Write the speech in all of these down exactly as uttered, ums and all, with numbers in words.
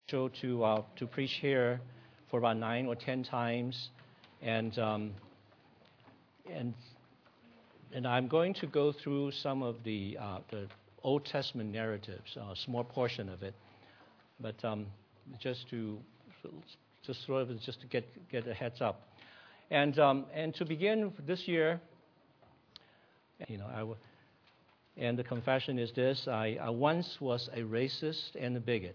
to uh, to preach here for about nine or ten times, and um, and and I'm going to go through some of the uh, the Old Testament narratives, a small portion of it, but um, just to just sort of just to get get a heads up, and um, and to begin this year, you know, I w- and the confession is this: I, I once was a racist and a bigot.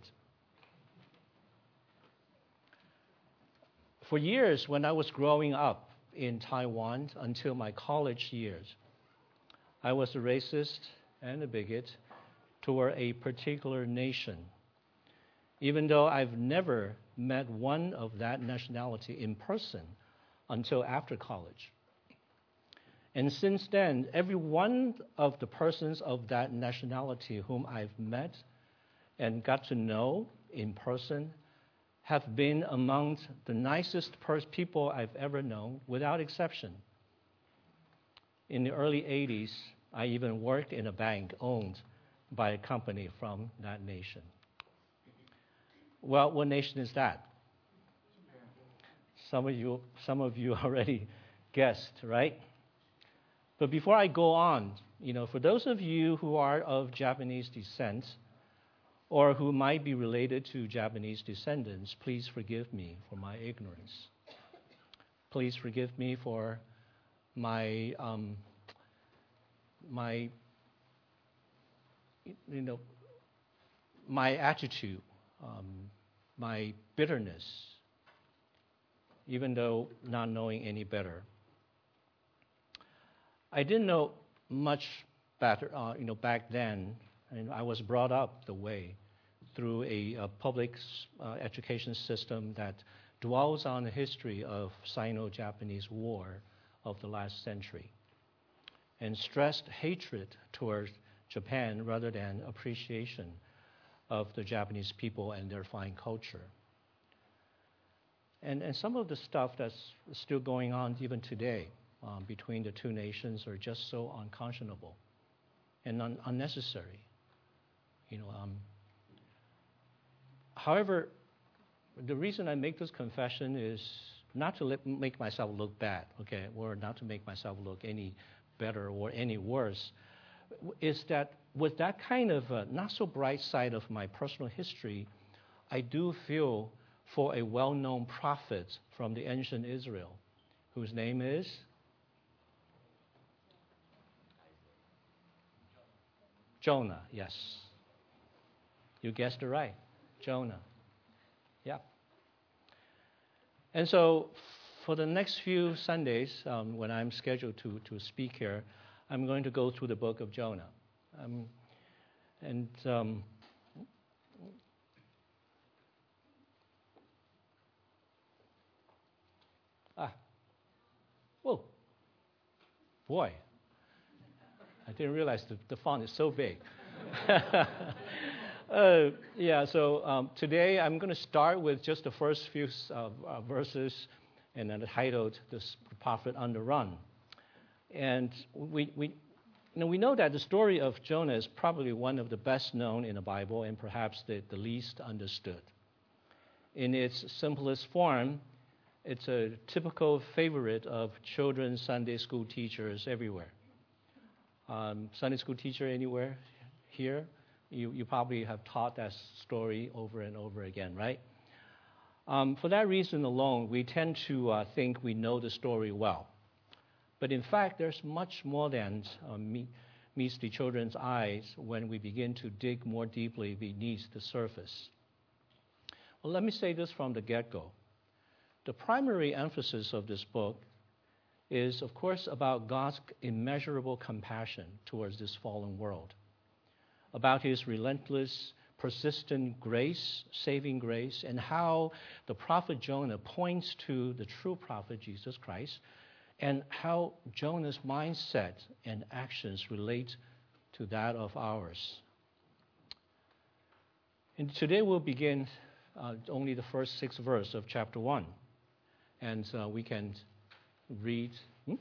For years, when I was growing up in Taiwan until my college years, I was a racist and a bigot toward a particular nation, even though I've never met one of that nationality in person until after college. And since then, every one of the persons of that nationality whom I've met and got to know in person have been among the nicest pers- people I've ever known, without exception. In the early eighties, I even worked in a bank owned by a company from that nation. Well, what nation is that? Some of you, some of you already guessed, right? But before I go on, you know, for those of you who are of Japanese descent, or who might be related to Japanese descendants, please forgive me for my ignorance. Please forgive me for my um, my you know my attitude, um, my bitterness, even though not knowing any better. I didn't know much better, uh, you know, back then. And I was brought up the way through a, a public uh, education system that dwells on the history of Sino-Japanese War of the last century and stressed hatred towards Japan rather than appreciation of the Japanese people and their fine culture. And, and some of the stuff that's still going on even today um, between the two nations are just so unconscionable and un- unnecessary. You know, um, however, the reason I make this confession is not to let, make myself look bad, okay, or not to make myself look any better or any worse, is that with that kind of uh, not so bright side of my personal history, I do feel for a well-known prophet from the ancient Israel, whose name is Jonah, yes. You guessed it right, Jonah. Yeah. And so for the next few Sundays, um, when I'm scheduled to, to speak here, I'm going to go through the book of Jonah. Um, and um, ah, whoa, boy, I didn't realize the, the font is so big. Uh, yeah, so um, today I'm going to start with just the first few uh, uh, verses, and then titled "The Prophet on the Run." And we, we, you know, we know that the story of Jonah is probably one of the best known in the Bible, and perhaps the, the least understood. In its simplest form, it's a typical favorite of children's Sunday school teachers everywhere. Um, Sunday school teacher anywhere here? You, you probably have taught that story over and over again, right? Um, for that reason alone, we tend to uh, think we know the story well. But in fact, there's much more than uh, meet, meets the children's eyes when we begin to dig more deeply beneath the surface. Well, let me say this from the get-go. The primary emphasis of this book is, of course, about God's immeasurable compassion towards this fallen world, about his relentless, persistent grace, saving grace, and how the prophet Jonah points to the true prophet Jesus Christ, and how Jonah's mindset and actions relate to that of ours. And today we'll begin uh, only the first six verses of chapter one, and uh, we can read. Hmm?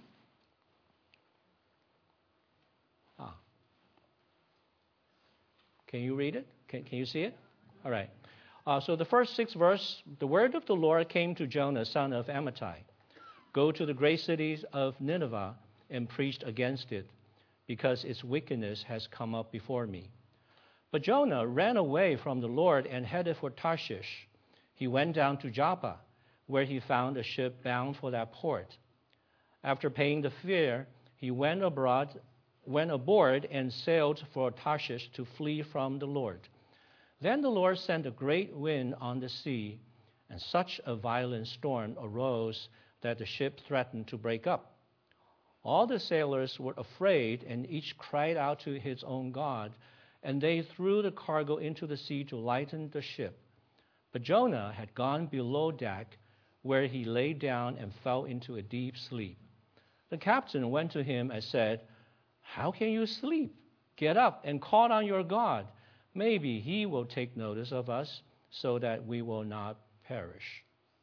Ah. Can you read it? Can, can you see it? All right. Uh, so the first six verse, the word of the Lord came to Jonah, son of Amittai. Go to the great cities of Nineveh and preach against it, because its wickedness has come up before me. But Jonah ran away from the Lord and headed for Tarshish. He went down to Joppa, where he found a ship bound for that port. After paying the fare, he went abroad, went aboard and sailed for Tarshish to flee from the Lord. Then the Lord sent a great wind on the sea, and such a violent storm arose that the ship threatened to break up. All the sailors were afraid, and each cried out to his own God, and they threw the cargo into the sea to lighten the ship. But Jonah had gone below deck, where he lay down and fell into a deep sleep. The captain went to him and said, "How can you sleep? Get up and call on your God. Maybe he will take notice of us so that we will not perish."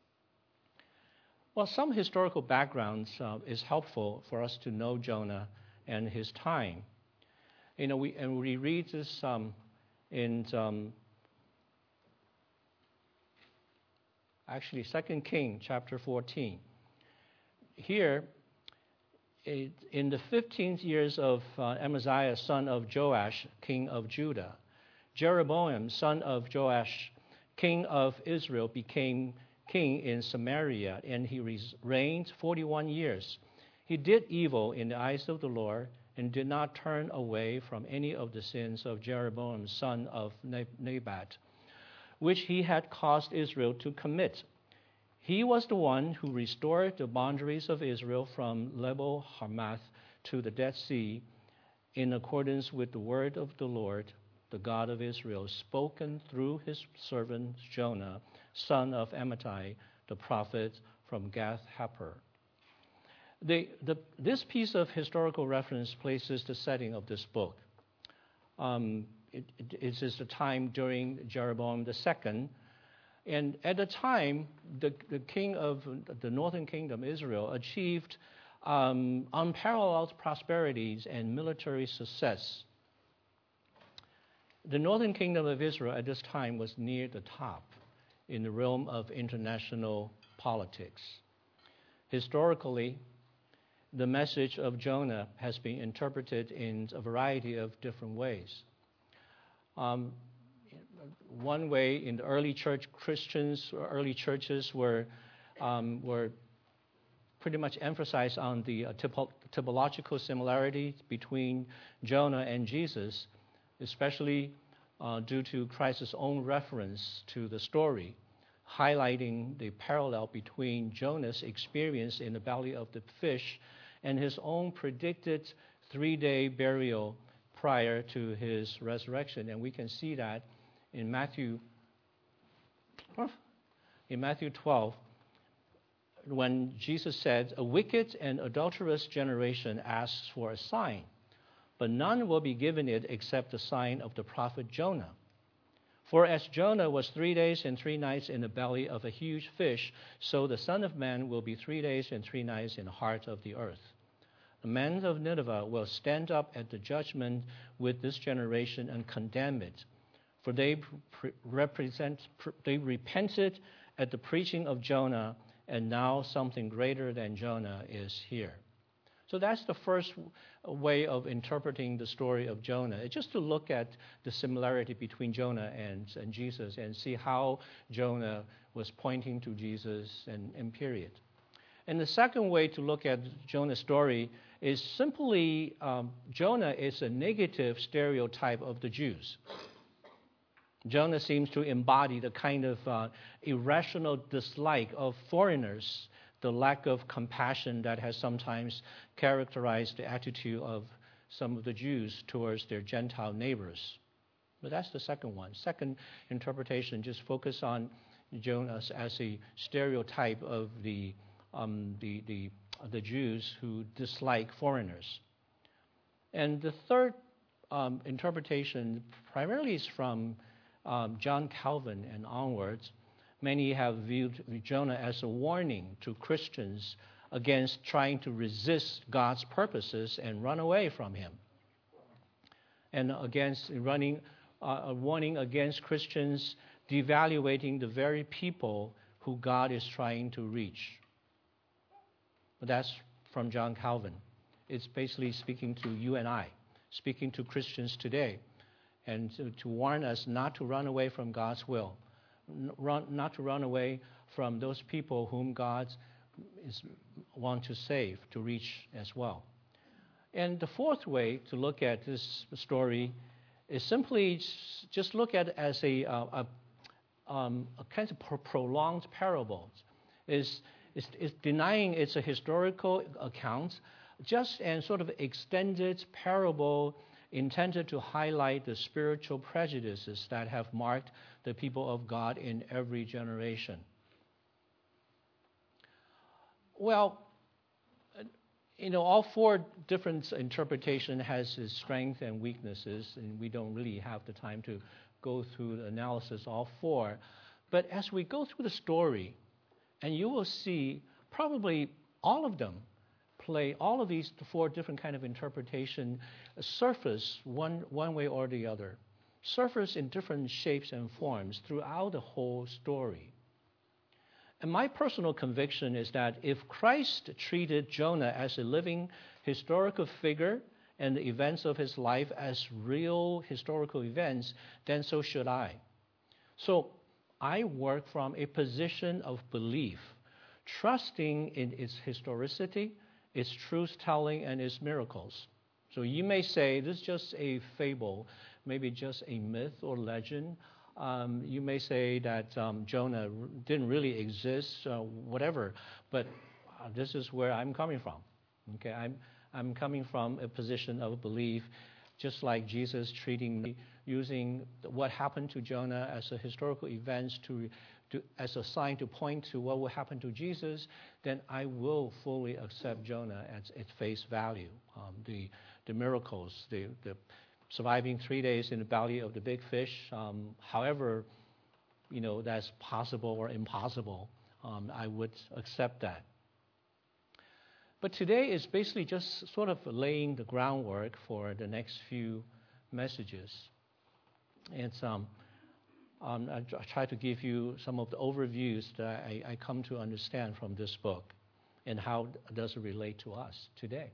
Well, some historical background uh, is helpful for us to know Jonah and his time. You know, we and we read this um, in um, actually Second Kings chapter fourteen. Here, it, in the fifteenth years of uh, Amaziah, son of Joash, king of Judah, Jeroboam, son of Joash, king of Israel, became king in Samaria, and he reigned forty-one years. He did evil in the eyes of the Lord and did not turn away from any of the sins of Jeroboam, son of Nebat, which he had caused Israel to commit. He was the one who restored the boundaries of Israel from Lebo Hamath to the Dead Sea in accordance with the word of the Lord, the God of Israel, spoken through his servant Jonah, son of Amittai, the prophet from Gath-hepher. The, the, this piece of historical reference places the setting of this book. Um, it, it, it is the time during Jeroboam the Second, and at the time, the, the king of the northern kingdom, Israel, achieved um, unparalleled prosperities and military success. The northern kingdom of Israel at this time was near the top in the realm of international politics. Historically, the message of Jonah has been interpreted in a variety of different ways. Um, one way, in the early church, Christians, or early churches were um, were pretty much emphasized on the uh, typo- typological similarity between Jonah and Jesus, especially uh, due to Christ's own reference to the story, highlighting the parallel between Jonah's experience in the belly of the fish and his own predicted three-day burial prior to his resurrection. And we can see that in Matthew, in Matthew twelve, when Jesus said, "A wicked and adulterous generation asks for a sign, but none will be given it except the sign of the prophet Jonah. For as Jonah was three days and three nights in the belly of a huge fish, so the Son of Man will be three days and three nights in the heart of the earth. The men of Nineveh will stand up at the judgment with this generation and condemn it, for they pre- represent they repented at the preaching of Jonah, and now something greater than Jonah is here." So that's the first way of interpreting the story of Jonah. It's just to look at the similarity between Jonah and, and Jesus and see how Jonah was pointing to Jesus and, and period. And the second way to look at Jonah's story is simply um, Jonah is a negative stereotype of the Jews. Jonah seems to embody the kind of uh, irrational dislike of foreigners, the lack of compassion that has sometimes characterized the attitude of some of the Jews towards their Gentile neighbors. But that's the second one. Second interpretation, just focus on Jonah as a stereotype of the um, the, the the Jews who dislike foreigners. And the third um, interpretation primarily is from um, John Calvin and onwards. Many have viewed Jonah as a warning to Christians against trying to resist God's purposes and run away from him, and against running uh, a warning against Christians devaluating the very people who God is trying to reach. But that's from John Calvin. It's basically speaking to you and I, speaking to Christians today, and to, to warn us not to run away from God's will, n- run, not to run away from those people whom God is want to save, to reach as well. And the fourth way to look at this story is simply just look at it as a, a, a, um, a kind of pro- prolonged parable. Is is is denying it's a historical account, just an sort of extended parable intended to highlight the spiritual prejudices that have marked the people of God in every generation. Well, you know, all four different interpretation has its strengths and weaknesses, and we don't really have the time to go through the analysis all four. But as we go through the story, and you will see probably all of them play, all of these four different kind of interpretation surface one, one way or the other, surface in different shapes and forms throughout the whole story. And my personal conviction is that if Christ treated Jonah as a living historical figure and the events of his life as real historical events, then so should I. So I work from a position of belief, trusting in its historicity, its truth-telling, and its miracles. So you may say this is just a fable, maybe just a myth or legend. Um, you may say that um, Jonah didn't really exist, uh, whatever. But uh, this is where I'm coming from. Okay, I'm I'm coming from a position of belief, just like Jesus treating me, using what happened to Jonah as a historical event to, to as a sign to point to what will happen to Jesus. Then I will fully accept Jonah at its face value. Um, the the miracles, the the surviving three days in the belly of the big fish, um, however, you know, that's possible or impossible, um, I would accept that. But today is basically just sort of laying the groundwork for the next few messages. It's, um, um, I, I try to give you some of the overviews that I, I come to understand from this book and how does it relate to us today.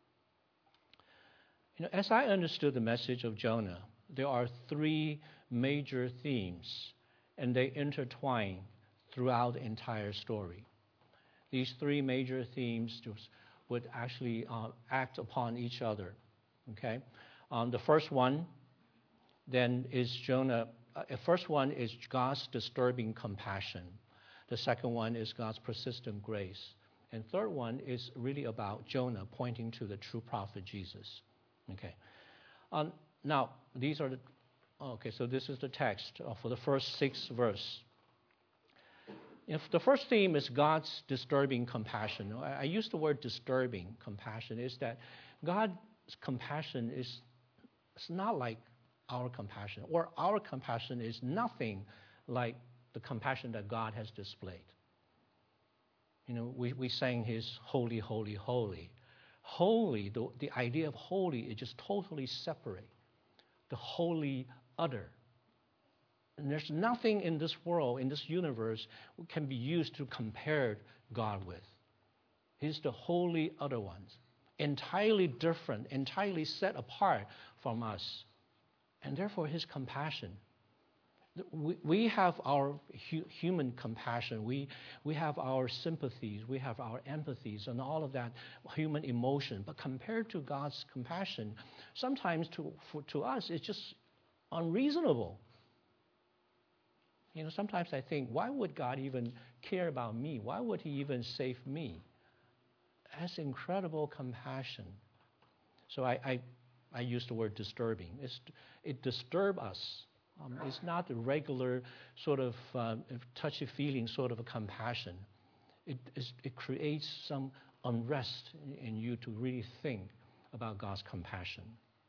You know, as I understood the message of Jonah, there are three major themes, and they intertwine throughout the entire story. These three major themes just would actually uh, act upon each other. Okay, um, the first one then is Jonah. Uh, the first one is God's disturbing compassion. The second one is God's persistent grace, and third one is really about Jonah pointing to the true prophet Jesus. Okay. Um, now, these are the, okay, so this is the text uh, for the first six verse. If the first theme is God's disturbing compassion. I, I use the word disturbing compassion, is that God's compassion is it's not like our compassion, or our compassion is nothing like the compassion that God has displayed. You know, we, we sang his holy, holy, holy. Holy, the, the idea of holy is just totally separate. The holy other. And there's nothing in this world, in this universe, that can be used to compare God with. He's the holy other one, entirely different, entirely set apart from us. And therefore his compassion. We, we have our hu- human compassion. We, we have our sympathies. We have our empathies and all of that human emotion. But compared to God's compassion, sometimes to, for, to us, it's just unreasonable. You know, sometimes I think, why would God even care about me? Why would he even save me? That's incredible compassion. So I, I, I use the word disturbing. It's, it disturbs us. Um, it's not the regular sort of uh, touchy-feeling sort of a compassion. It, is, it creates some unrest in, in you to really think about God's compassion.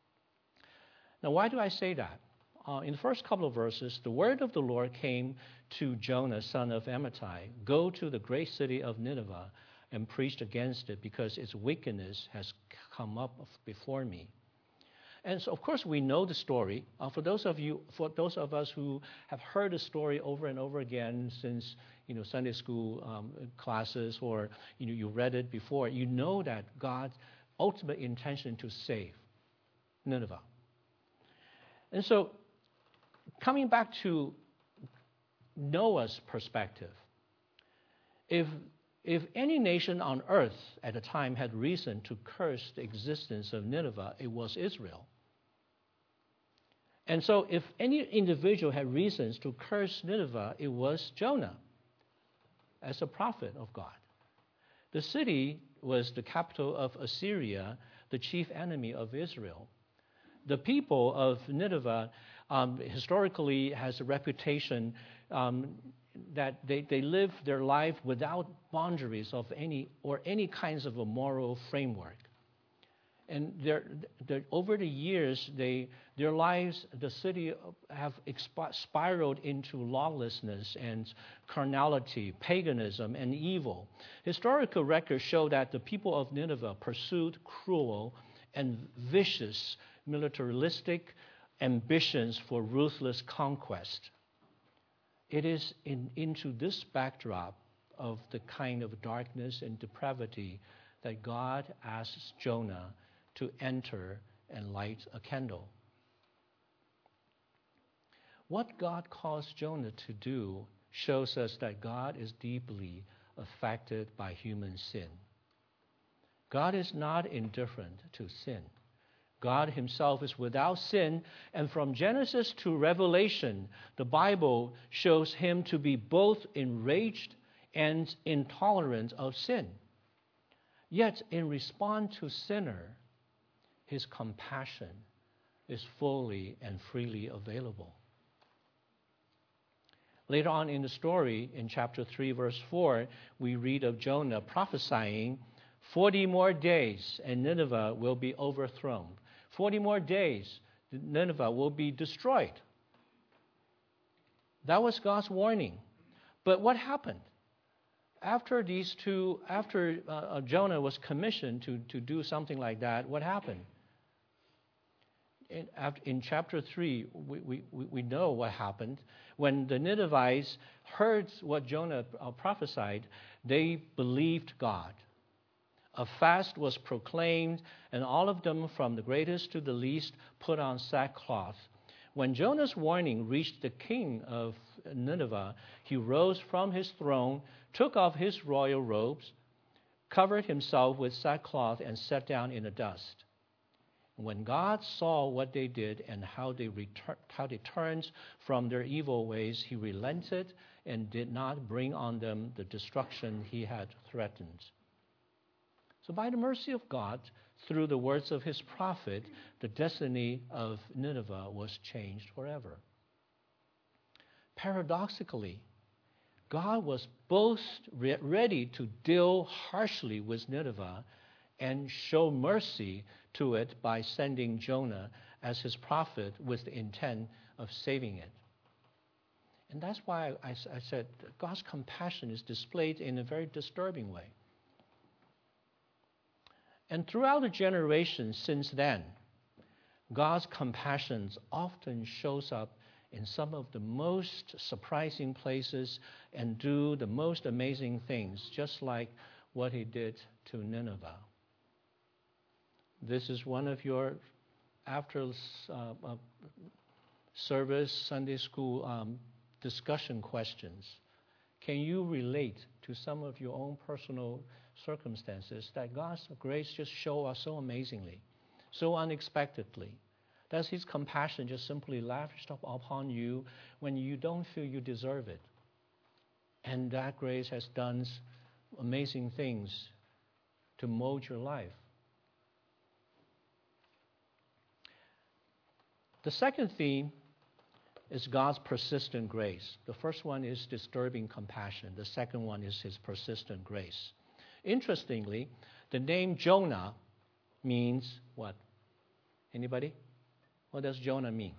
Now, why do I say that? Uh, in the first couple of verses, the word of the Lord came to Jonah, son of Amittai, go to the great city of Nineveh and preach against it because its wickedness has come up before me. And so, of course, we know the story. Uh, for those of you, for those of us who have heard the story over and over again since you know Sunday school um, classes, or you know you read it before, you know that God's ultimate intention to save Nineveh. And so, coming back to Noah's perspective, if if any nation on earth at the time had reason to curse the existence of Nineveh, it was Israel. And so if any individual had reasons to curse Nineveh, it was Jonah as a prophet of God. The city was the capital of Assyria, the chief enemy of Israel. The people of Nineveh um, historically has a reputation um, that they, they live their life without boundaries of any or any kinds of a moral framework. And they're, they're, over the years, they, their lives, the city have expi- spiraled into lawlessness and carnality, paganism, and evil. Historical records show that the people of Nineveh pursued cruel and vicious militaristic ambitions for ruthless conquest. It is in, into this backdrop of the kind of darkness and depravity that God asks Jonah to enter and light a candle. What God calls Jonah to do shows us that God is deeply affected by human sin. God is not indifferent to sin. God himself is without sin, and from Genesis to Revelation, the Bible shows him to be both enraged and intolerant of sin. Yet, in response to sinner, his compassion is fully and freely available. Later on in the story, in chapter three, verse four, we read of Jonah prophesying, forty more days and Nineveh will be overthrown. Forty more days, Nineveh will be destroyed. That was God's warning. But what happened? After these two, after uh, Jonah was commissioned to, to do something like that, what happened? In, after, in chapter three, we, we, we know what happened. When the Ninevites heard what Jonah uh, prophesied, they believed God. A fast was proclaimed, and all of them, from the greatest to the least, put on sackcloth. When Jonah's warning reached the king of Nineveh, he rose from his throne, took off his royal robes, covered himself with sackcloth, and sat down in the dust. When God saw what they did and how they, retur- how they turned from their evil ways, he relented and did not bring on them the destruction he had threatened. So by the mercy of God, through the words of his prophet, the destiny of Nineveh was changed forever. Paradoxically, God was both re- ready to deal harshly with Nineveh and show mercy to it by sending Jonah as his prophet with the intent of saving it. And that's why I, I said God's compassion is displayed in a very disturbing way. And throughout the generations since then, God's compassion often shows up in some of the most surprising places and do the most amazing things, just like what he did to Nineveh. This is one of your after uh, uh, service Sunday school um, discussion questions. Can you relate to some of your own personal circumstances that God's grace just show us so amazingly, so unexpectedly? Does his compassion just simply lavished upon you when you don't feel you deserve it? And that grace has done amazing things to mold your life. The second theme is God's persistent grace. The first one is disturbing compassion. The second one is his persistent grace. Interestingly, the name Jonah means what? Anybody? What does Jonah mean?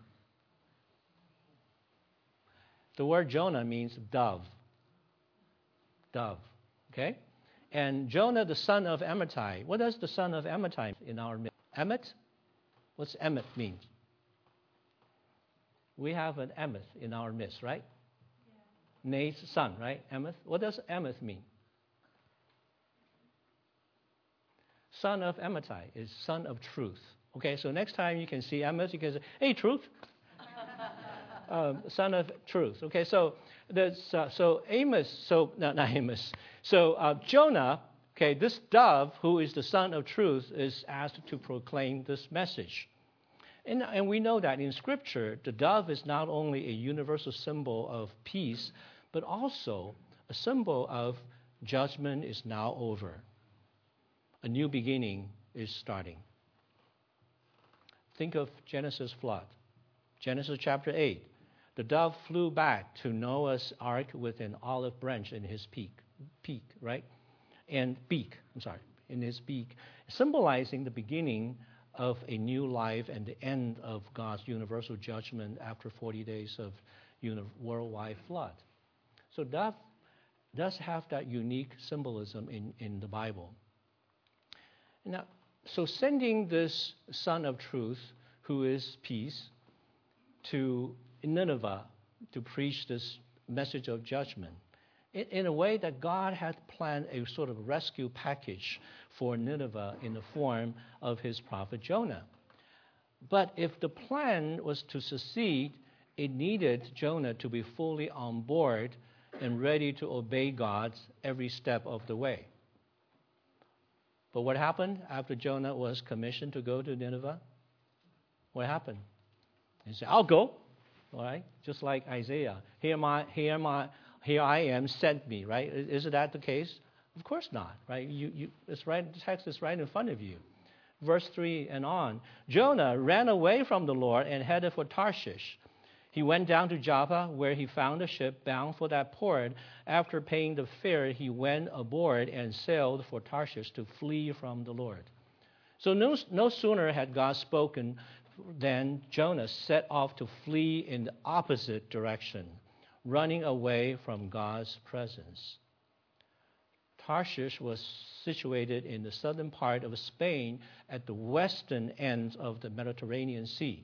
The word Jonah means dove. Dove. Okay? And Jonah, the son of Amittai. What does the son of Amittai in our myth? Emmet? What's Emeth mean? We have an Emeth in our midst, right? Yeah. Nate's son, right? Emeth. What does Emeth mean? Son of Amittai is son of truth. Okay, so next time you can see Emeth, you can say, hey, truth. um, son of truth. Okay, so that's, uh, so Amos, so, no, not Amos. So uh, Jonah, okay, this dove who is the son of truth is asked to proclaim this message. And, and we know that in Scripture, the dove is not only a universal symbol of peace, but also a symbol of judgment is now over. A new beginning is starting. Think of Genesis flood. Genesis chapter eight. The dove flew back to Noah's ark with an olive branch in his peak, peak, right? And beak, I'm sorry, in his beak, symbolizing the beginning of a new life and the end of God's universal judgment after forty days of uni- worldwide flood. So dove does have that unique symbolism in, in the Bible. Now, so sending this Son of Truth, who is peace, to Nineveh to preach this message of judgment, in, in a way that God had planned a sort of rescue package for Nineveh in the form of his prophet Jonah. But if the plan was to succeed, it needed Jonah to be fully on board and ready to obey God every step of the way. But what happened after Jonah was commissioned to go to Nineveh? What happened? He said, I'll go. All right? Just like Isaiah. Here am I, here am I, here I am, send me, right? Isn't that the case? Of course not, right? You, you, it's right, the text is right in front of you. Verse three and on. Jonah ran away from the Lord and headed for Tarshish. He went down to Joppa, where he found a ship bound for that port. After paying the fare, he went aboard and sailed for Tarshish to flee from the Lord. So no, no sooner had God spoken than Jonah set off to flee in the opposite direction, running away from God's presence. Tarshish was situated in the southern part of Spain at the western end of the Mediterranean Sea.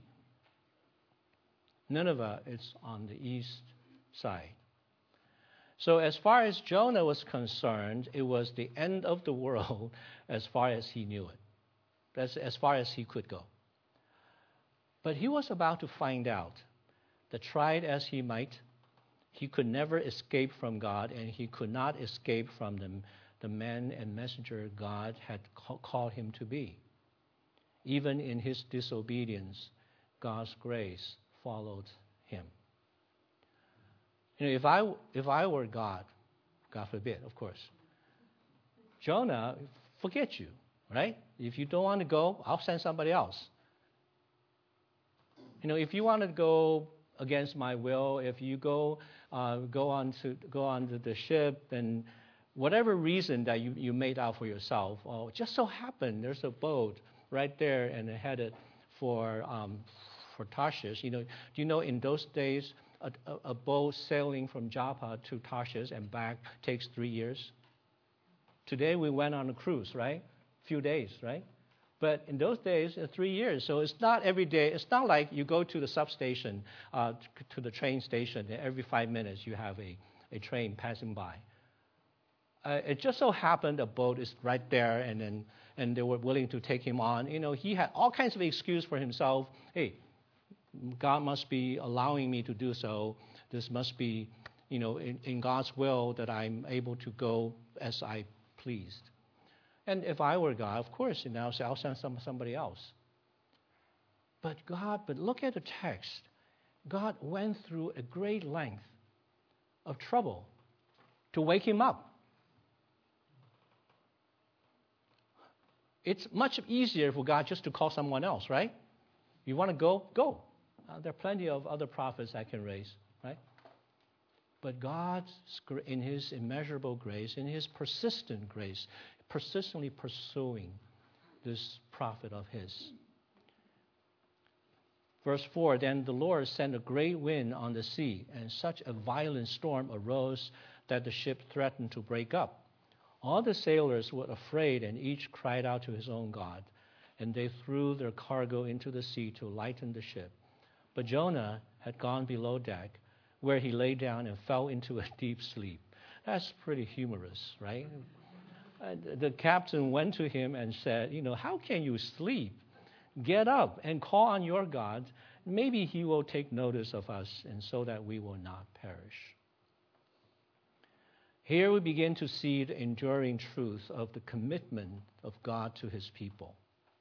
Nineveh is on the east side. So as far as Jonah was concerned, it was the end of the world as far as he knew it. That's as far as he could go. But he was about to find out that tried as he might, he could never escape from God, and he could not escape from the, the man and messenger God had ca- called him to be. Even in his disobedience, God's grace followed him. You know, if I if I were God, God forbid, of course, Jonah, forget you, right? If you don't want to go, I'll send somebody else. You know, if you want to go against my will, if you go uh, go on to go on to the ship, and whatever reason that you, you made out for yourself, oh, just so happened there's a boat right there and headed for um, for Tarshish. You know, do you know in those days a, a, a boat sailing from Joppa to Tarshish and back takes three years? Today we went on a cruise, right? A few days, right? But in those days, uh, three years. So it's not every day. It's not like you go to the substation, uh, to, to the train station, and every five minutes you have a, a train passing by. Uh, it just so happened a boat is right there, and then and they were willing to take him on. You know, he had all kinds of excuse for himself. Hey, God must be allowing me to do so. This must be, you know, in, in God's will that I'm able to go as I pleased. And if I were God, of course, you know, I'll send some, somebody else. But God, but look at the text. God went through a great length of trouble to wake him up. It's much easier for God just to call someone else, right? You want to go? Go. Uh, there are plenty of other prophets I can raise, right? But God, in his immeasurable grace, in his persistent grace, persistently pursuing this prophet of his. Verse four, then the Lord sent a great wind on the sea, and such a violent storm arose that the ship threatened to break up. All the sailors were afraid, and each cried out to his own God. and they threw their cargo into the sea to lighten the ship. But Jonah had gone below deck, where he lay down and fell into a deep sleep. That's pretty humorous, right? And the captain went to him and said, you know, how can you sleep? Get up and call on your God. Maybe he will take notice of us, and so that we will not perish. Here we begin to see the enduring truth of the commitment of God to his people.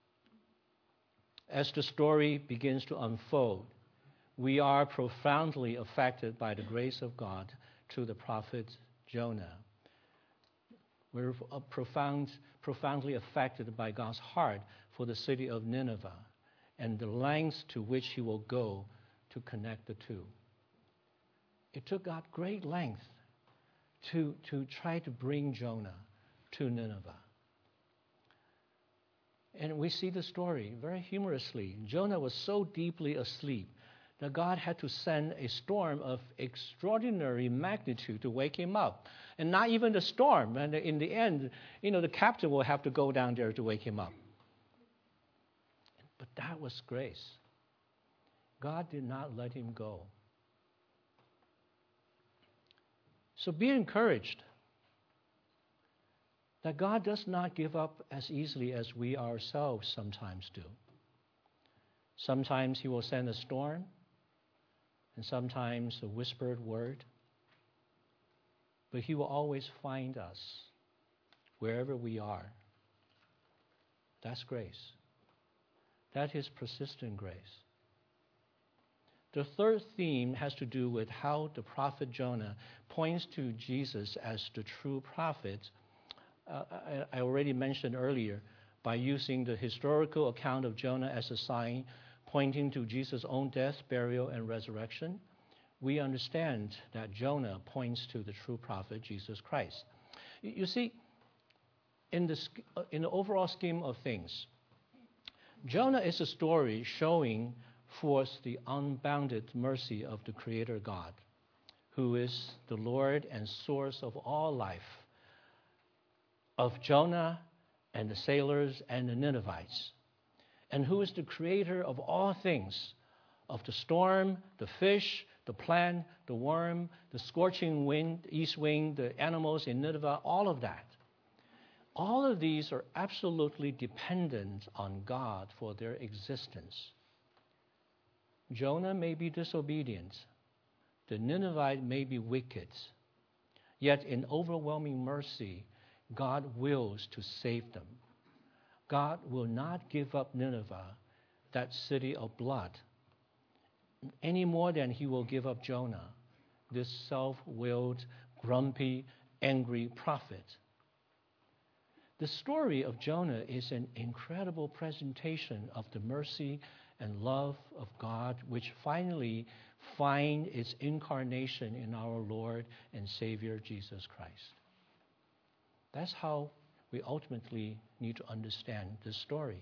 As the story begins to unfold, we are profoundly affected by the grace of God through the prophet Jonah. We're profound, profoundly affected by God's heart for the city of Nineveh and the lengths to which he will go to connect the two. It took God great length to, to try to bring Jonah to Nineveh. And we see the story very humorously. Jonah was so deeply asleep that God had to send a storm of extraordinary magnitude to wake him up. And not even the storm. And in the end, you know, the captain will have to go down there to wake him up. But that was grace. God did not let him go. So be encouraged that God does not give up as easily as we ourselves sometimes do. Sometimes he will send a storm, and sometimes a whispered word. But he will always find us wherever we are. That's grace. That is persistent grace. The third theme has to do with how the prophet Jonah points to Jesus as the true prophet. Uh, I, I already mentioned earlier, by using the historical account of Jonah as a sign pointing to Jesus' own death, burial, and resurrection, we understand that Jonah points to the true prophet, Jesus Christ. You see, in the, in the overall scheme of things, Jonah is a story showing forth the unbounded mercy of the Creator God, who is the Lord and source of all life, of Jonah and the sailors and the Ninevites, and who is the creator of all things, of the storm, the fish, the plant, the worm, the scorching wind, east wind, the animals in Nineveh, all of that. All of these are absolutely dependent on God for their existence. Jonah may be disobedient. The Ninevite may be wicked. Yet in overwhelming mercy, God wills to save them. God will not give up Nineveh, that city of blood, any more than he will give up Jonah, this self-willed, grumpy, angry prophet. The story of Jonah is an incredible presentation of the mercy and love of God, which finally find its incarnation in our Lord and Savior Jesus Christ. That's how we ultimately need to understand this story.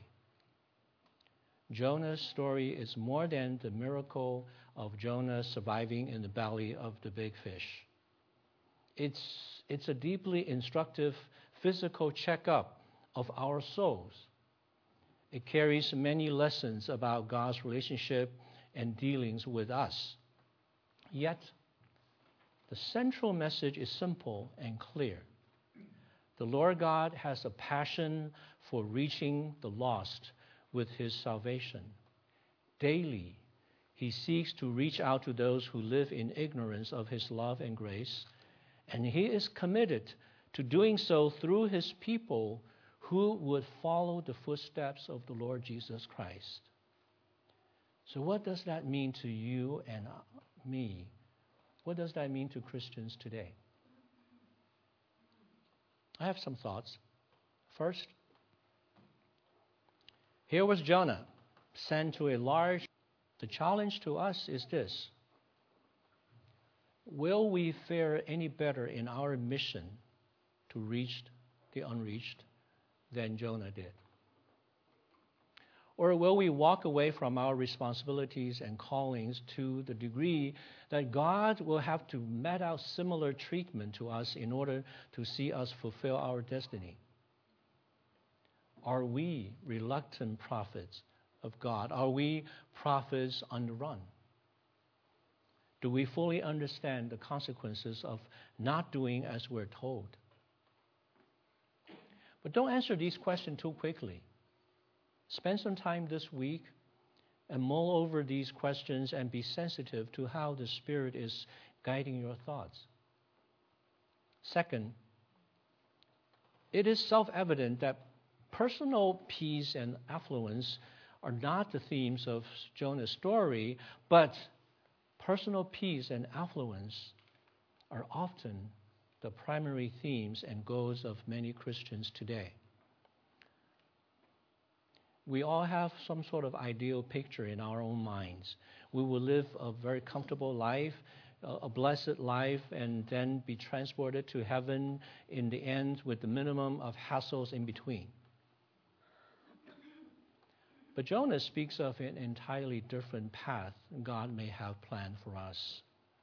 Jonah's story is more than the miracle of Jonah surviving in the belly of the big fish. It's, it's a deeply instructive physical checkup of our souls. It carries many lessons about God's relationship and dealings with us. Yet, the central message is simple and clear. The Lord God has a passion for reaching the lost with his salvation. Daily, he seeks to reach out to those who live in ignorance of his love and grace, and he is committed to doing so through his people who would follow the footsteps of the Lord Jesus Christ. So what does that mean to you and me? What does that mean to Christians today? I have some thoughts. First, here was Jonah sent to a large. The challenge to us is this: will we fare any better in our mission to reach the unreached than Jonah did? Or will we walk away from our responsibilities and callings to the degree that God will have to mete out similar treatment to us in order to see us fulfill our destiny? Are we reluctant prophets of God? Are we prophets on the run? Do we fully understand the consequences of not doing as we're told? But don't answer these questions too quickly. Spend some time this week and mull over these questions and be sensitive to how the Spirit is guiding your thoughts. Second, it is self-evident that personal peace and affluence are not the themes of Jonah's story, but personal peace and affluence are often the primary themes and goals of many Christians today. We all have some sort of ideal picture in our own minds. We will live a very comfortable life, a blessed life, and then be transported to heaven in the end with the minimum of hassles in between. But Jonah speaks of an entirely different path God may have planned for us.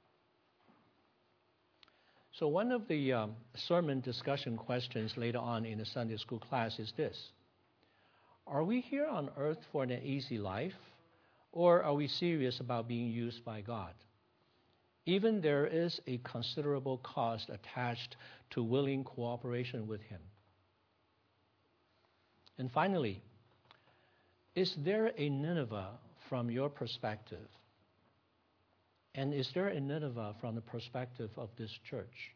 So one of the um, sermon discussion questions later on in the Sunday school class is this: are we here on earth for an easy life, or are we serious about being used by God? Even there is a considerable cost attached to willing cooperation with Him. And finally, is there a Nineveh from your perspective? And is there a Nineveh from the perspective of this church?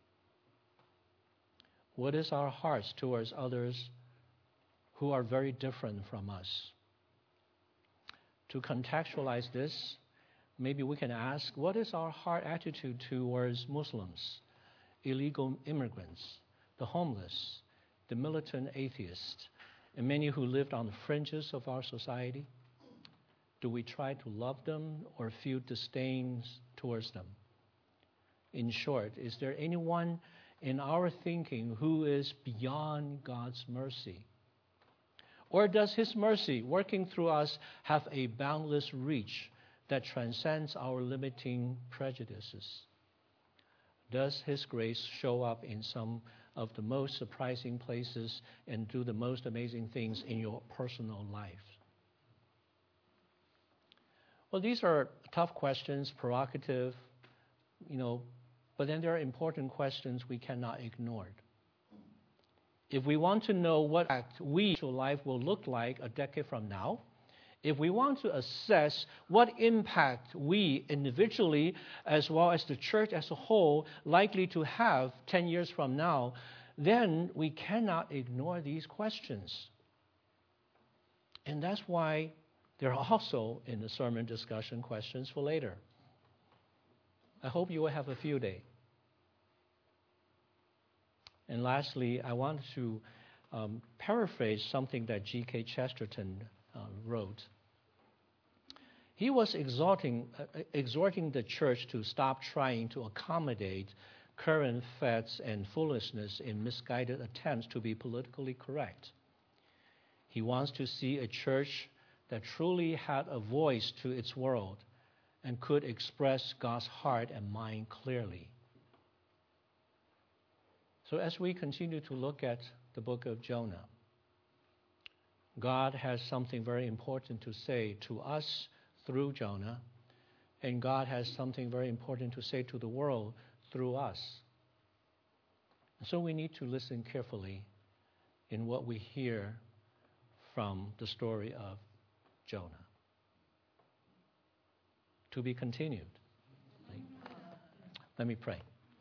What is our hearts towards others who are very different from us? To contextualize this, maybe we can ask, what is our heart attitude towards Muslims, illegal immigrants, the homeless, the militant atheists, and many who lived on the fringes of our society? Do we try to love them or feel disdain towards them? In short, is there anyone in our thinking who is beyond God's mercy? Or does His mercy working through us have a boundless reach that transcends our limiting prejudices? Does His grace show up in some of the most surprising places and do the most amazing things in your personal life? Well, these are tough questions, provocative, you know, but then there are important questions we cannot ignore. If we want to know what we life will look like a decade from now, if we want to assess what impact we individually as well as the church as a whole likely to have ten years from now, then we cannot ignore these questions. And that's why there are also in the sermon discussion questions for later. I hope you will have a field day. And lastly, I want to um, paraphrase something that G K Chesterton uh, wrote. He was exhorting, uh, exhorting the church to stop trying to accommodate current fads and foolishness in misguided attempts to be politically correct. He wants to see a church that truly had a voice to its world and could express God's heart and mind clearly. So as we continue to look at the book of Jonah, God has something very important to say to us through Jonah, and God has something very important to say to the world through us. So we need to listen carefully in what we hear from the story of Jonah. To be continued. Let me pray.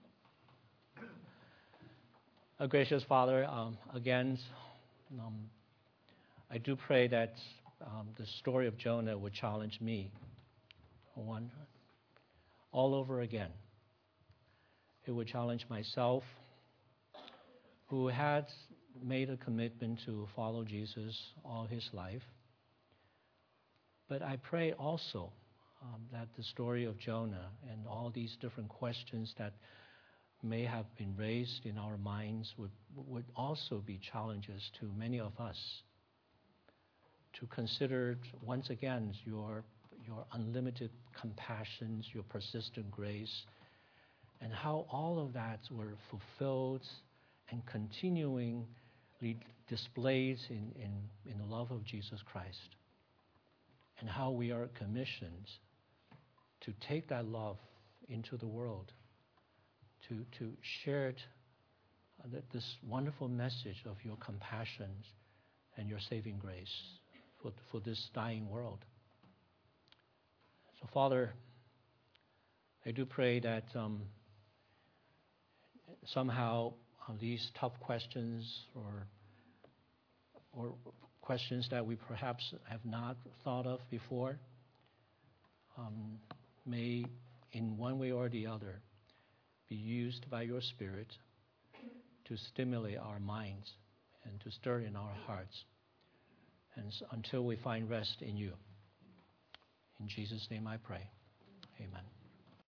Oh, gracious Father, um, again, um, I do pray that um, the story of Jonah would challenge me one, all over again. It would challenge myself, who had made a commitment to follow Jesus all his life. But I pray also um, that the story of Jonah and all these different questions that may have been raised in our minds would, would also be challenges to many of us to consider once again your, your unlimited compassion, your persistent grace, and how all of that were fulfilled and continuing displayed in, in, in the love of Jesus Christ, and how we are commissioned to take that love into the world, to, to share it, uh, this wonderful message of your compassion and your saving grace for, for this dying world. So, Father, I do pray that um, somehow uh, these tough questions or or questions that we perhaps have not thought of before um, may, in one way or the other, be used by your Spirit to stimulate our minds and to stir in our hearts, and so, until we find rest in you. In Jesus' name I pray. Amen.